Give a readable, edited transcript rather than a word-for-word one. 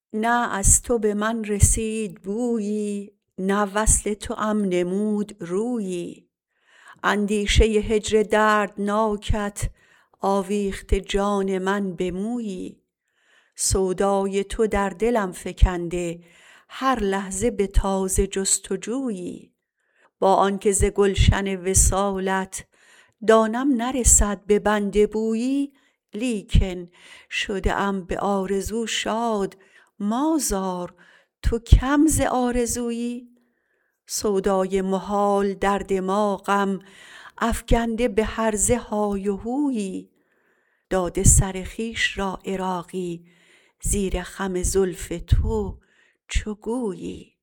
نه از تو به من رسید بویی، نه وصل توام نمود رویی. اندیشه هجر دردناکت آویخته جان من به مویی. سودای تو در دلم فکنده هر لحظه به تازه جستجویی. با آنکه ز گلشن وصالت دانم نرسد به بنده بویی، لیکن شده ام به آرزو شاد مازار تو کم ز آرزویی. سودای محال در دماغم افگنده به هرزه های و هویی. داده سر خویش را عراقی زیر خم زلف تو چو گویی.